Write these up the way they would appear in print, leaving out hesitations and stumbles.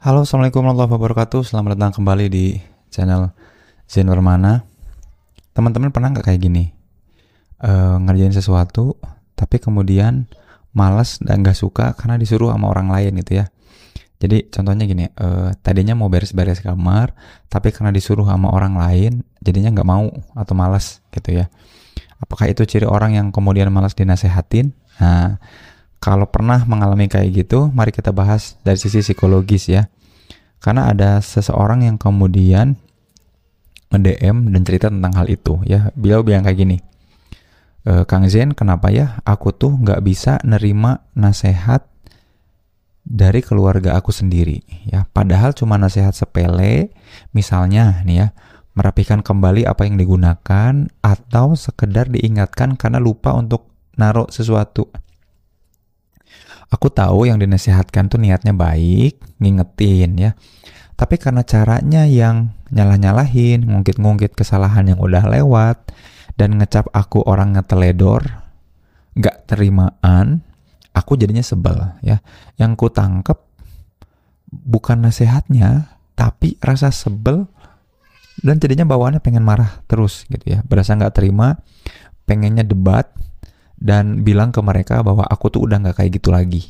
Halo, Assalamualaikum warahmatullahi wabarakatuh. Selamat datang kembali di channel Zain Permana. Teman-teman pernah nggak kayak gini? Ngerjain sesuatu, tapi kemudian malas dan nggak suka karena disuruh sama orang lain gitu ya. Jadi contohnya gini, tadinya mau beres-beres kamar, tapi karena disuruh sama orang lain, jadinya nggak mau atau malas gitu ya. Apakah itu ciri orang yang kemudian malas dinasehatin? Nah, kalau pernah mengalami kayak gitu, mari kita bahas dari sisi psikologis ya. Karena ada seseorang yang kemudian nge-DM dan cerita tentang hal itu ya. Beliau bilang kayak gini, Kang Zen, kenapa ya aku tuh nggak bisa nerima nasihat dari keluarga aku sendiri ya. Padahal cuma nasihat sepele, misalnya nih ya, merapikan kembali apa yang digunakan atau sekedar diingatkan karena lupa untuk naruh sesuatu. Aku tahu yang dinasihatkan tuh niatnya baik, ngingetin ya. Tapi karena caranya yang nyalah-nyalahin, ngungkit-ngungkit kesalahan yang udah lewat, dan ngecap aku orang ngeteledor, gak terimaan, aku jadinya sebel ya. Yang ku tangkep bukan nasihatnya, tapi rasa sebel, dan jadinya bawaannya pengen marah terus gitu ya. Berasa gak terima, pengennya debat, dan bilang ke mereka bahwa aku tuh udah gak kayak gitu lagi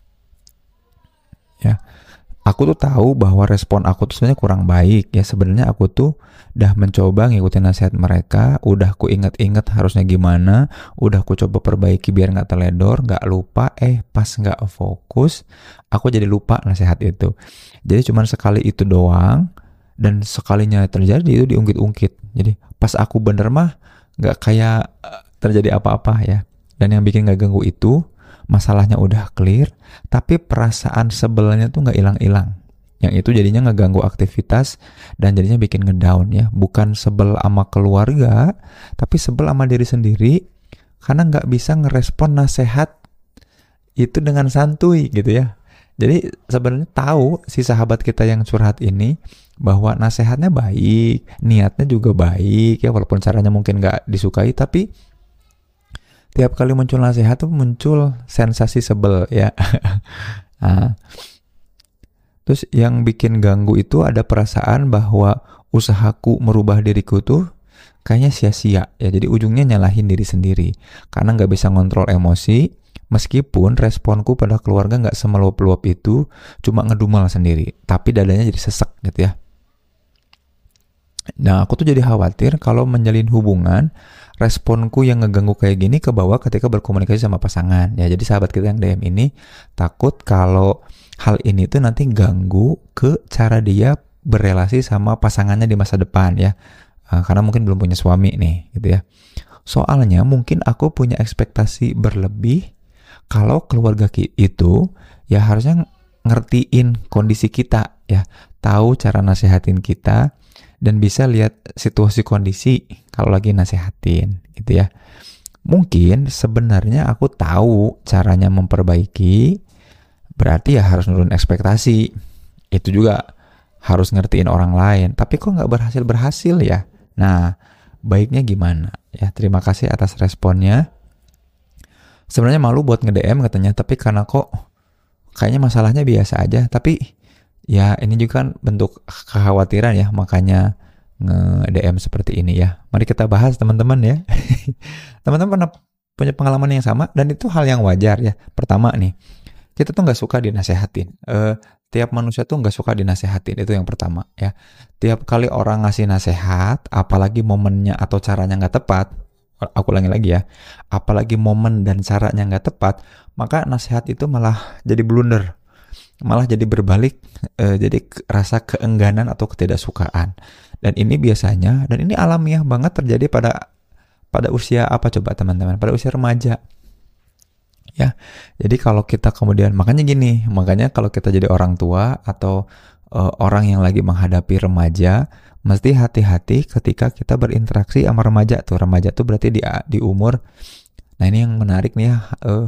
ya. Aku tuh tahu bahwa respon aku tuh sebenarnya kurang baik ya. Sebenarnya aku tuh udah mencoba ngikutin nasihat mereka, udah ku inget-inget harusnya gimana, udah ku coba perbaiki biar gak teledor, gak lupa, pas gak fokus aku jadi lupa nasihat itu. Jadi cuman sekali itu doang, dan sekalinya terjadi itu diungkit-ungkit. Jadi pas aku bener mah gak kayak terjadi apa-apa ya. Dan yang bikin gak ganggu itu, masalahnya udah clear, tapi perasaan sebelnya tuh gak hilang-hilang. Yang itu jadinya ngeganggu aktivitas dan jadinya bikin ngedown ya. Bukan sebel sama keluarga, tapi sebel sama diri sendiri karena gak bisa ngerespon nasihat itu dengan santuy gitu ya. Jadi sebenarnya tahu si sahabat kita yang curhat ini bahwa nasihatnya baik, niatnya juga baik ya, walaupun caranya mungkin gak disukai, tapi tiap kali muncul nasihat tuh muncul sensasi sebel ya. Nah, terus yang bikin ganggu itu ada perasaan bahwa usahaku merubah diriku tuh kayaknya sia-sia ya. Jadi ujungnya nyalahin diri sendiri karena nggak bisa ngontrol emosi. Meskipun responku pada keluarga nggak semeluap-luap itu, cuma ngedumel sendiri, tapi dadanya jadi sesek gitu ya. Nah, aku tuh jadi khawatir kalau menjalin hubungan, responku yang ngeganggu kayak gini ke bawah ketika berkomunikasi sama pasangan. Ya, jadi sahabat kita yang DM ini takut kalau hal ini tuh nanti ganggu ke cara dia berrelasi sama pasangannya di masa depan ya. Karena mungkin belum punya suami nih, gitu ya. Soalnya mungkin aku punya ekspektasi berlebih kalau keluarga itu ya harusnya ngertiin kondisi kita ya, tahu cara nasehatin kita, dan bisa lihat situasi kondisi kalau lagi nasehatin gitu ya. Mungkin sebenarnya aku tahu caranya memperbaiki, berarti ya harus nurun ekspektasi. Itu juga harus ngertiin orang lain, tapi kok nggak berhasil ya. Nah, baiknya gimana ya? Terima kasih atas responnya. Sebenarnya malu buat nge-DM katanya, tapi karena kok kayaknya masalahnya biasa aja, tapi ya ini juga kan bentuk kekhawatiran ya, makanya nge-DM seperti ini ya. Mari kita bahas teman-teman ya. Teman-teman pernah punya pengalaman yang sama, dan itu hal yang wajar ya. Pertama nih, kita tuh gak suka dinasehatin. Tiap manusia tuh gak suka dinasehatin, itu yang pertama ya. Tiap kali orang ngasih nasehat, apalagi momennya atau caranya gak tepat, aku ulangi lagi ya, apalagi momen dan caranya gak tepat, maka nasihat itu malah jadi blunder, malah jadi berbalik, jadi rasa keengganan atau ketidaksukaan. Dan ini biasanya, dan ini alamiah banget terjadi pada usia apa coba teman-teman? Pada usia remaja ya. Jadi kalau kita kemudian, makanya kalau kita jadi orang tua atau orang yang lagi menghadapi remaja, mesti hati-hati ketika kita berinteraksi sama remaja tuh. Remaja tuh berarti di umur, nah ini yang menarik nih ya,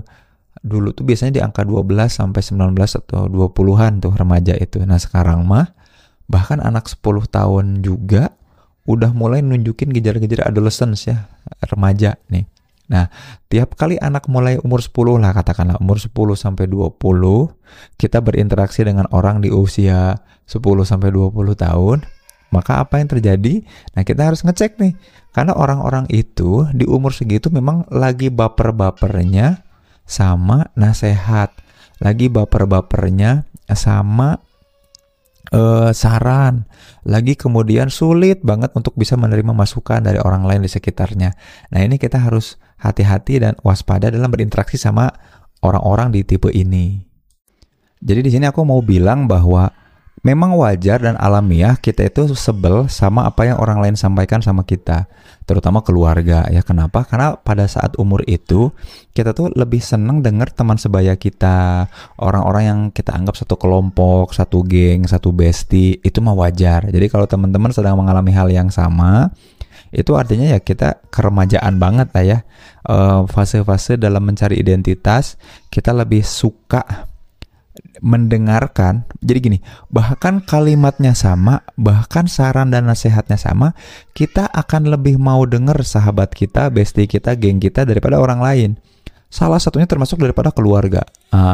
dulu tuh biasanya di angka 12 sampai 19 atau 20-an tuh remaja itu. Nah sekarang mah bahkan anak 10 tahun juga udah mulai nunjukin gejala-gejala adolescence ya, remaja nih. Nah, tiap kali anak mulai umur 10 lah, katakanlah umur 10 sampai 20, kita berinteraksi dengan orang di usia 10 sampai 20 tahun, maka apa yang terjadi? Nah, kita harus ngecek nih. Karena orang-orang itu di umur segitu memang lagi baper-bapernya sama nasihat, lagi baper-bapernya sama saran, lagi kemudian sulit banget untuk bisa menerima masukan dari orang lain di sekitarnya. Nah, ini kita harus hati-hati dan waspada dalam berinteraksi sama orang-orang di tipe ini. Jadi di sini aku mau bilang bahwa memang wajar dan alamiah kita itu sebel sama apa yang orang lain sampaikan sama kita, terutama keluarga ya. Kenapa? Karena pada saat umur itu kita tuh lebih seneng denger teman sebaya kita, orang-orang yang kita anggap satu kelompok, satu geng, satu bestie, itu mah wajar. Jadi kalau teman-teman sedang mengalami hal yang sama, itu artinya ya kita keremajaan banget lah ya. Fase-fase dalam mencari identitas, kita lebih suka mendengarkan. Jadi gini, bahkan kalimatnya sama, bahkan saran dan nasihatnya sama, kita akan lebih mau denger sahabat kita, bestie kita, geng kita daripada orang lain. Salah satunya termasuk daripada keluarga.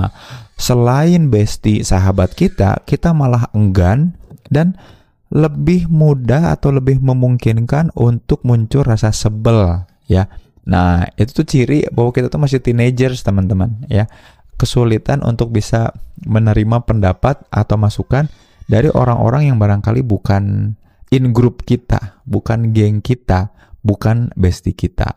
Selain bestie, sahabat kita malah enggan dan lebih mudah atau lebih memungkinkan untuk muncul rasa sebel ya. Nah, itu tuh ciri bahwa kita tuh masih teenagers, teman-teman ya. Kesulitan untuk bisa menerima pendapat atau masukan dari orang-orang yang barangkali bukan in group kita, bukan geng kita, bukan bestie kita.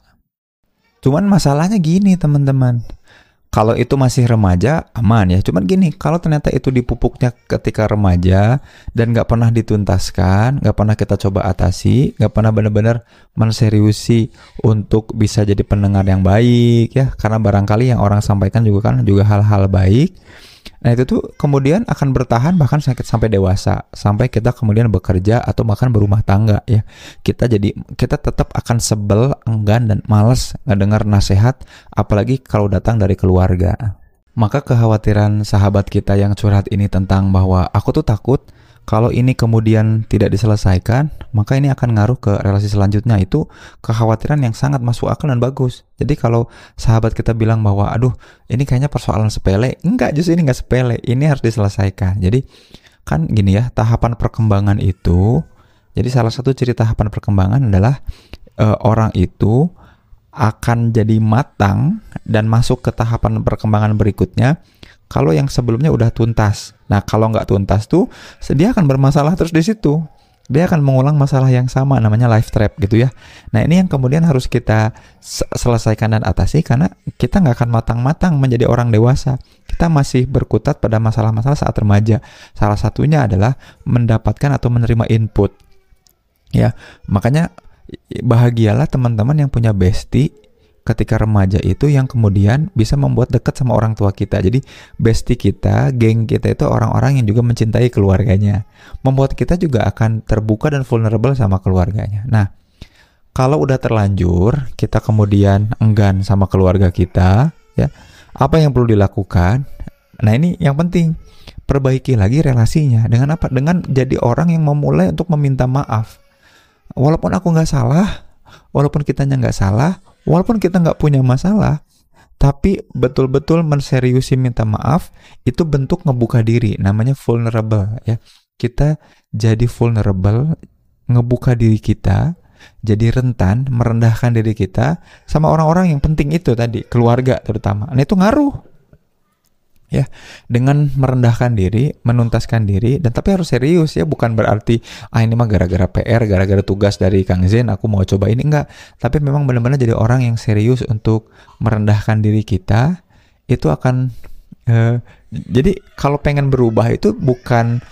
Cuman masalahnya gini, teman-teman. Kalau itu masih remaja, aman ya. Cuman gini, kalau ternyata itu dipupuknya ketika remaja dan gak pernah dituntaskan, gak pernah kita coba atasi, gak pernah benar-benar menseriusi untuk bisa jadi pendengar yang baik ya. Karena barangkali yang orang sampaikan juga hal-hal baik. Nah, itu tuh kemudian akan bertahan bahkan sampai dewasa, sampai kita kemudian bekerja atau bahkan berumah tangga ya. Kita tetap akan sebel, enggan dan malas ngedengar nasihat, apalagi kalau datang dari keluarga. Maka kekhawatiran sahabat kita yang curhat ini tentang bahwa aku tuh takut kalau ini kemudian tidak diselesaikan, maka ini akan ngaruh ke relasi selanjutnya, itu kekhawatiran yang sangat masuk akal dan bagus. Jadi kalau sahabat kita bilang bahwa aduh ini kayaknya persoalan sepele, enggak, justru ini enggak sepele, ini harus diselesaikan. Jadi kan gini ya, tahapan perkembangan itu, jadi salah satu ciri tahapan perkembangan adalah orang itu akan jadi matang dan masuk ke tahapan perkembangan berikutnya kalau yang sebelumnya udah tuntas. Nah, kalau nggak tuntas tuh, dia akan bermasalah terus di situ. Dia akan mengulang masalah yang sama, namanya life trap gitu ya. Nah, ini yang kemudian harus kita selesaikan dan atasi, karena kita nggak akan matang-matang menjadi orang dewasa. Kita masih berkutat pada masalah-masalah saat remaja. Salah satunya adalah mendapatkan atau menerima input. Ya, makanya bahagialah teman-teman yang punya bestie ketika remaja itu, yang kemudian bisa membuat dekat sama orang tua kita. Jadi bestie kita, geng kita itu orang-orang yang juga mencintai keluarganya, membuat kita juga akan terbuka dan vulnerable sama keluarganya. Nah, kalau udah terlanjur kita kemudian enggan sama keluarga kita ya, apa yang perlu dilakukan? Nah, ini yang penting, perbaiki lagi relasinya. Dengan apa? Dengan jadi orang yang memulai untuk meminta maaf. Walaupun aku nggak salah, walaupun kitanya nggak salah, walaupun kita nggak punya masalah, tapi betul-betul menseriusi minta maaf, itu bentuk ngebuka diri, namanya vulnerable ya. Kita jadi vulnerable, ngebuka diri kita, jadi rentan, merendahkan diri kita sama orang-orang yang penting itu tadi, keluarga terutama. Nah, itu ngaruh ya. Dengan merendahkan diri, menuntaskan diri, dan tapi harus serius ya, bukan berarti ini mah gara-gara PR, gara-gara tugas dari Kang Zen aku mau coba ini, enggak. Tapi memang benar-benar jadi orang yang serius untuk merendahkan diri kita. Itu akan jadi kalau pengen berubah itu bukan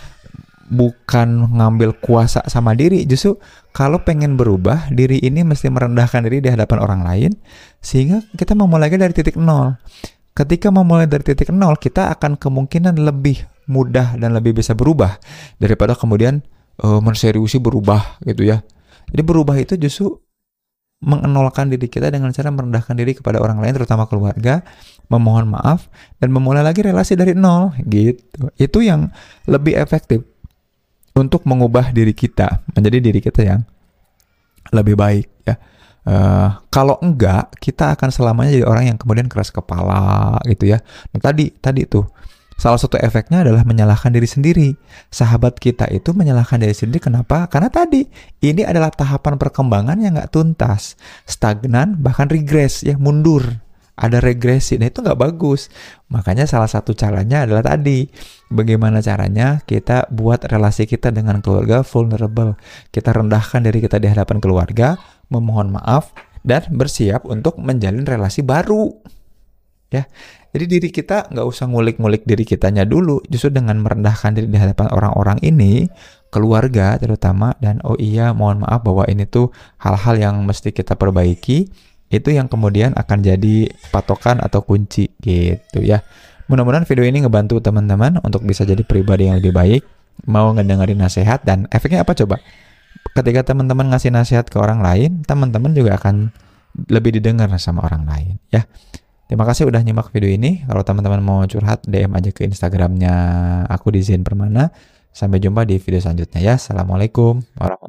ngambil kuasa sama diri. Justru kalau pengen berubah, diri ini mesti merendahkan diri di hadapan orang lain, sehingga kita memulai dari titik nol. Ketika memulai dari titik nol, kita akan kemungkinan lebih mudah dan lebih bisa berubah daripada kemudian menseriusi berubah gitu ya. Jadi berubah itu justru mengenolkan diri kita dengan cara merendahkan diri kepada orang lain, terutama keluarga, memohon maaf, dan memulai lagi relasi dari nol gitu. Itu yang lebih efektif untuk mengubah diri kita menjadi diri kita yang lebih baik ya. Kalau enggak, kita akan selamanya jadi orang yang kemudian keras kepala gitu ya. Nah, tadi tuh salah satu efeknya adalah menyalahkan diri sendiri. Sahabat kita itu menyalahkan diri sendiri, kenapa? Karena tadi ini adalah tahapan perkembangan yang nggak tuntas, stagnan, bahkan regres ya, mundur. Ada regresi, nah itu nggak bagus. Makanya salah satu caranya adalah tadi, bagaimana caranya kita buat relasi kita dengan keluarga vulnerable. Kita rendahkan diri kita di hadapan keluarga, memohon maaf, dan bersiap untuk menjalin relasi baru. Ya, jadi diri kita nggak usah ngulik-ngulik diri kitanya dulu. Justru dengan merendahkan diri di hadapan orang-orang ini, keluarga terutama, dan oh iya mohon maaf bahwa ini tuh hal-hal yang mesti kita perbaiki, itu yang kemudian akan jadi patokan atau kunci gitu ya. Mudah-mudahan video ini ngebantu teman-teman untuk bisa jadi pribadi yang lebih baik, mau ngedengerin nasihat, dan efeknya apa coba? Ketika teman-teman ngasih nasihat ke orang lain, teman-teman juga akan lebih didengar sama orang lain ya. Terima kasih udah nyimak video ini. Kalau teman-teman mau curhat, DM aja ke Instagramnya aku di Zain Permana. Sampai jumpa di video selanjutnya ya. Assalamualaikum warahmatullahi wabarakatuh.